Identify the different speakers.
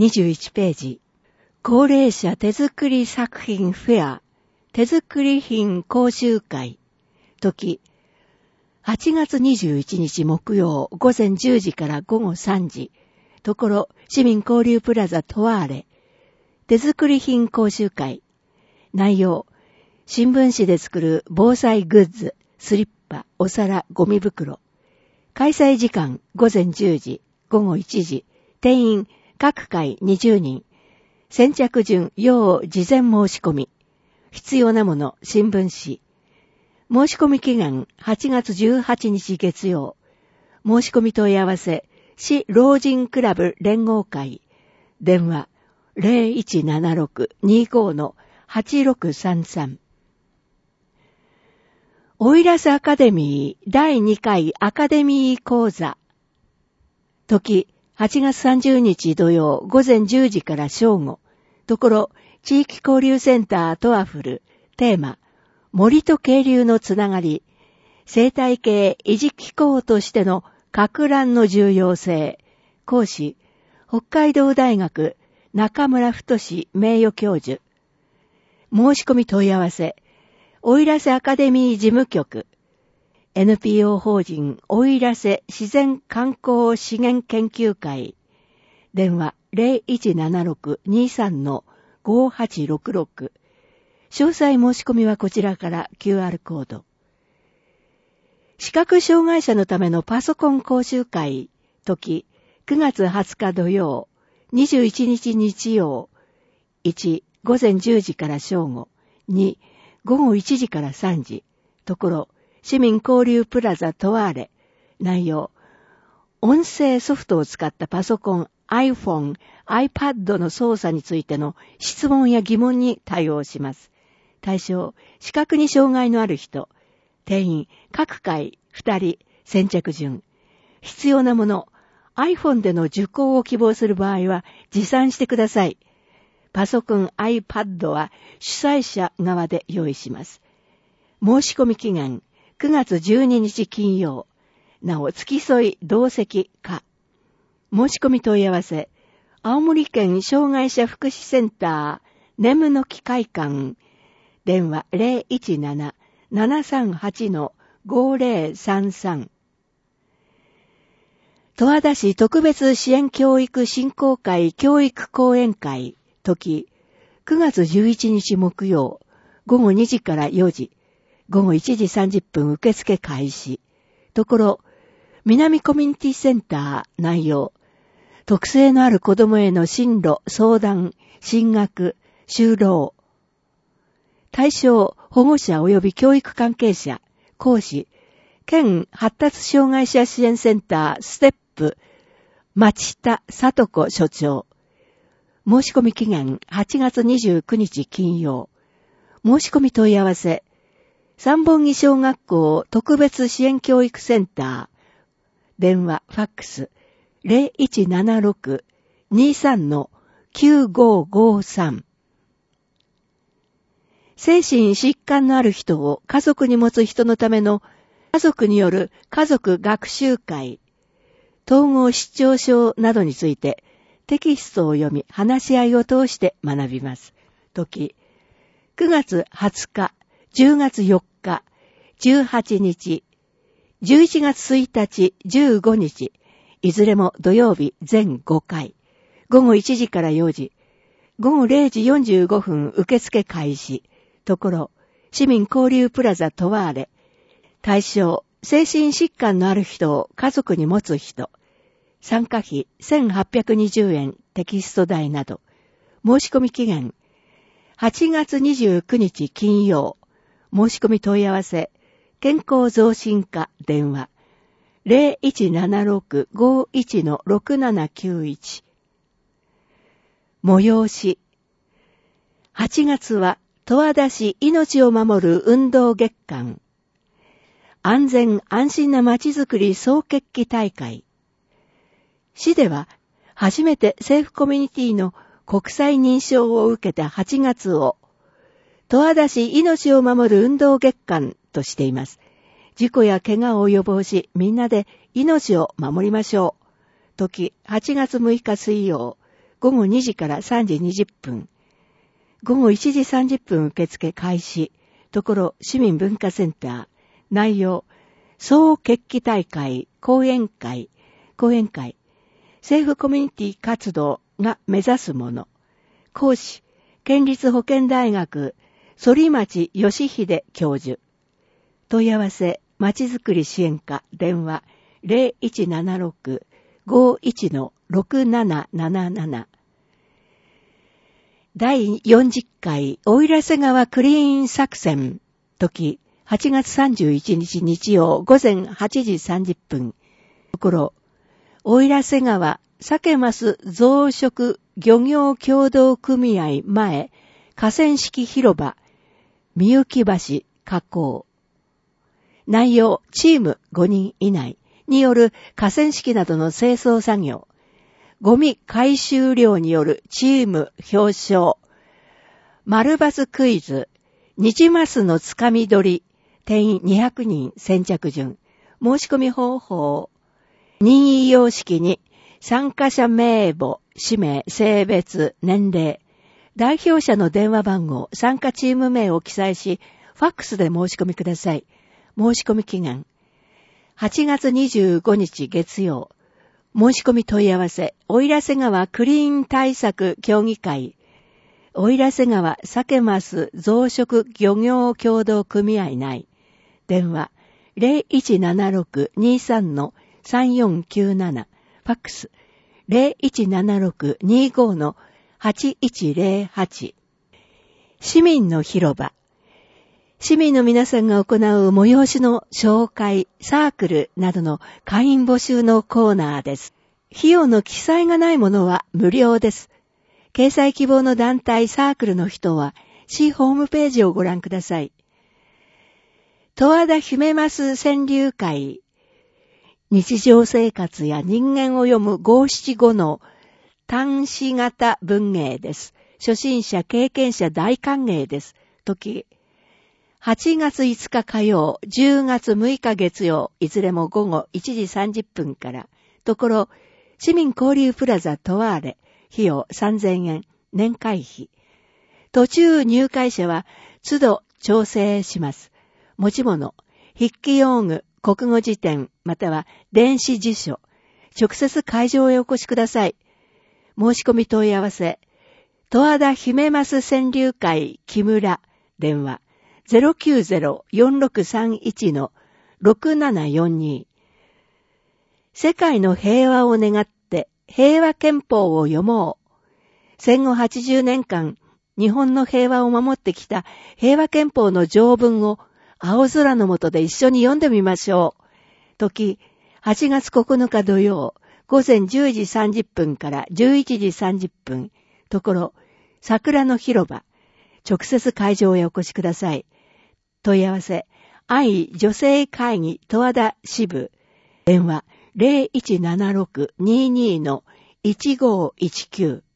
Speaker 1: 21ページ。高齢者手作り作品フェア、手作り品講習会。時、8月21日木曜午前10時から午後3時。ところ、市民交流プラザトワーレ。手作り品講習会。内容、新聞紙で作る防災グッズ、スリッパ、お皿、ゴミ袋。開催時間、午前10時、午後1時。定員、各回20人。先着順、要事前申し込み。必要なもの、新聞紙。申し込み期限、8月18日月曜。申し込み問い合わせ、市老人クラブ連合会。電話、0176-25-8633。オイラスアカデミー第2回アカデミー講座。時、8月30日土曜午前10時から正午。ところ、地域交流センタートワフル。テーマ、森と渓流のつながり。生態系維持機構としての撹乱の重要性。講師、北海道大学中村太名誉教授。申し込み問い合わせ、奥入瀬アカデミー事務局。NPO 法人奥入瀬自然観光資源研究会。電話 0176-23-5866。詳細申し込みはこちらから QR コード。視覚障害者のためのパソコン講習会。時、9月20日土曜、21日日曜。1、午前10時から正午。2、午後1時から3時。ところ、市民交流プラザトワーレ。内容、音声ソフトを使ったパソコン、iPhone、iPad の操作についての質問や疑問に対応します。対象、視覚に障害のある人。定員、各回2人、先着順。必要なもの、iPhone での受講を希望する場合は持参してください。パソコン、iPad は主催者側で用意します。申し込み期限、9月12日金曜。なお、付き添い、同席か。申し込み問い合わせ、青森県障害者福祉センター、眠の木会館。電話 017-738-5033。十和田市特別支援教育振興会教育講演会。時、9月11日木曜、午後2時から4時。午後1時30分受付開始。ところ、南コミュニティセンター内容。特性のある子供への進路、相談、進学、就労。対象、保護者及び教育関係者。講師、県発達障害者支援センターステップ、町田里子所長。申し込み期限、8月29日金曜。申し込み問い合わせ、三本木小学校特別支援教育センター。電話、ファックス、0176-23-9553。精神疾患のある人を家族に持つ人のための家族による家族学習会。統合失調症などについてテキストを読み話し合いを通して学びます。時、9月20日、10月4日、18日、11月1日、15日、いずれも土曜日全5回、午後1時から4時、午後0時45分受付開始、ところ、市民交流プラザトワーレ、対象、精神疾患のある人を家族に持つ人、参加費1820円テキスト代など、申し込み期限、8月29日金曜、申し込み問い合わせ、健康増進課電話、0176-51-6791。催し。8月は、十和田市命を守る運動月間。安全安心なまちづくり総決起大会。市では、初めて政府コミュニティの国際認証を受けた8月を、十和田市命を守る運動月間としています。事故や怪我を予防し、みんなで命を守りましょう。時、8月6日水曜、 午後2時から3時20分。午後1時30分受付開始。ところ市民文化センター。内容、総決起大会、講演会、政府コミュニティ活動が目指すもの。講師、県立保健大学、反町義秀教授。問い合わせ、まちづくり支援課、電話、0176-51-6777。第40回、奥入瀬川クリーン作戦、時、8月31日日曜午前8時30分。ところ、奥入瀬川鮭マス増殖漁業協同組合前河川敷広場みゆき橋河口。内容、チーム5人以内による河川敷などの清掃作業。ゴミ回収量によるチーム表彰。丸バスクイズ。日マスのつかみ取り。定員200人先着順。申し込み方法。任意様式に参加者名簿、氏名、性別、年齢。代表者の電話番号、参加チーム名を記載し、ファックスで申し込みください。申し込み期限。8月25日月曜。申し込み問い合わせ、奥入瀬川クリーン対策協議会。奥入瀬川鮭マス増殖漁業協同組合内。電話 0176-23-3497。ファックス 0176-25-8108。市民の広場。市民の皆さんが行う催しの紹介、サークルなどの会員募集のコーナーです。費用の記載がないものは無料です。掲載希望の団体サークルの人は、市ホームページをご覧ください。十和田姫ます川柳会。日常生活や人間を読む五七五の短詩型文芸です。初心者、経験者大歓迎です。時、8月5日火曜、10月6日月曜、いずれも午後1時30分から。ところ、市民交流プラザトワーレ。費用3000円、年会費。途中入会者は、都度調整します。持ち物、筆記用具、国語辞典、または電子辞書。直接会場へお越しください。申し込み問い合わせ。十和田姫ます川柳会木村。電話。090-4631-6742。世界の平和を願って平和憲法を読もう。戦後80年間、日本の平和を守ってきた平和憲法の条文を青空の下で一緒に読んでみましょう。時、8月9日土曜、午前10時30分から11時30分。ところ、桜の広場。直接会場へお越しください。問い合わせ、愛女性会議十和田支部。電話、0176-22-1519。